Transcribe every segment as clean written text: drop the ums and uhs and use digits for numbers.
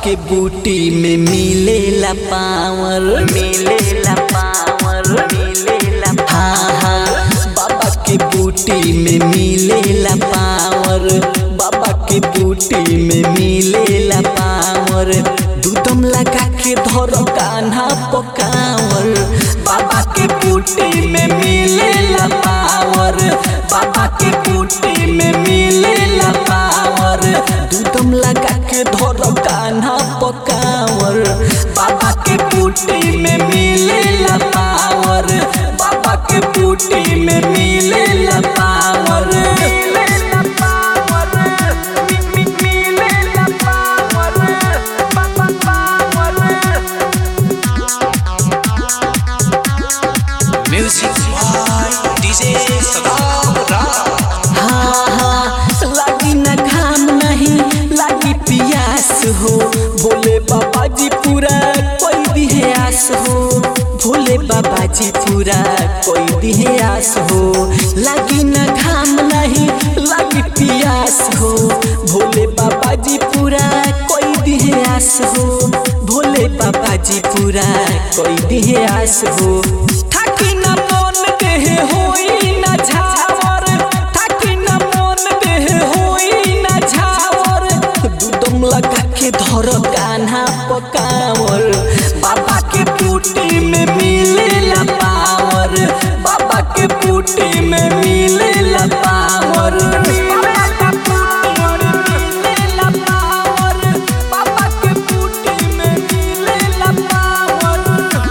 के बूटी में मिलेला पावर, मिलेला पावर, मिलेला। हाँ हाँ, बाबा के बूटी में मिलेला पावर, बाबा के बूटी में मिलेला पावर। दूधम लगा के धरो कान्हा पकावर, बाबा के बूटी में मिलेला पावर, बाबा के बूटी में मिलेला पावर। दूधम लगा के धरो कान्हा पकावर, बाबा के बूटी में मिलेला पावर, बाबा के बूटी में मिलेला power. Music by DJ Sadara. हाँ हाँ, लागी न घाम नहीं लागी पियास हो, भोले बाबा जी पूरा कोई दिहे आस हो, भोले बाबा जी पूरा कोई दिहे आस हो। लागी न घाम नहीं लागी पियास हो, भोले बाबा जी पूरा कोई दिहे आस हो, भोले बाबा जी पूरा कोई दिहे आस हो। थाकी न मन देह होई न झावर, थाकी न मन देह होई न झावर। दूधम लगा के धरो कान्हा पकावर, बाबा के बूटी में मिलेला पावर, बाबा के बूटी में मिलेला पावर। बाबा के बूटी में मिलेला पावर।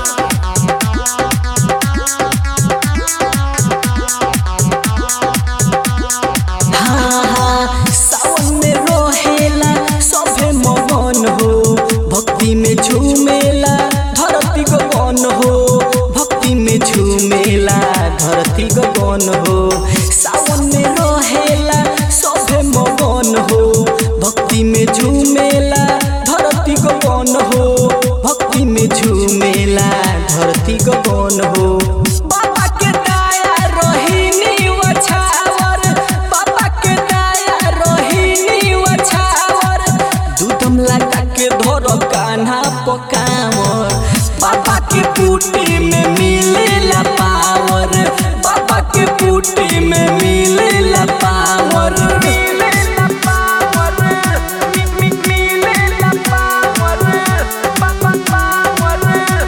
हाँ हाँ, सावन में रोहेला सभे मगन हो, भक्ति में झूमेला धरती गगन हो, भक्ति में झूमेला धरती गगन हो। सावन में रोहेला सभे मगन हो, भक्ति में झूमेला धरती गगन हो, भक्ति में झूमेला धरती गगन हो। बाबा के दया रोहिणी वछावर, बाबा के दया रोहिणी वछावर। दूधम लगा के धरो कान्हा पकावर, बाबा के बूटी में मिलेला पावर, बाबा के बूटी में मिलेला पावर। मिलेला पावर, मिलेला पावर, बाबा power.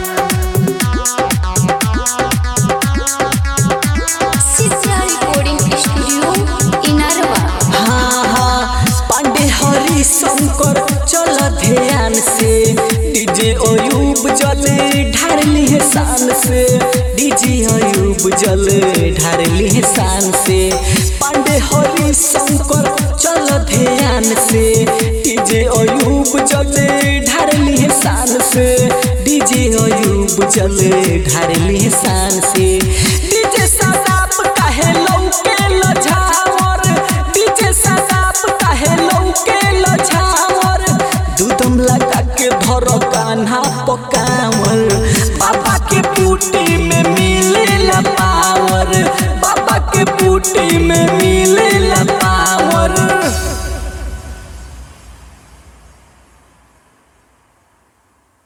Sisiya recording studio Inarwa. हाँ हाँ, पांडे हरि शंकर चल ध्यान से, डीजे अयूब जले ढारली है शान से, डीजे अयूब जले ढारली है शान से। पांडे हरि शंकर चल ध्यान से, डीजे अयूब जले ढारली है शान से, डीजे अयूब जले ढारली है शान से। डीजे सदाप काहे लौके लझावर, डीजे सदाप काहे लौके लझावर। दूधम लगा के धरो कान्हा पकावर, बाबा के बूटी में मिलेला पावर, बाबा के बूटी में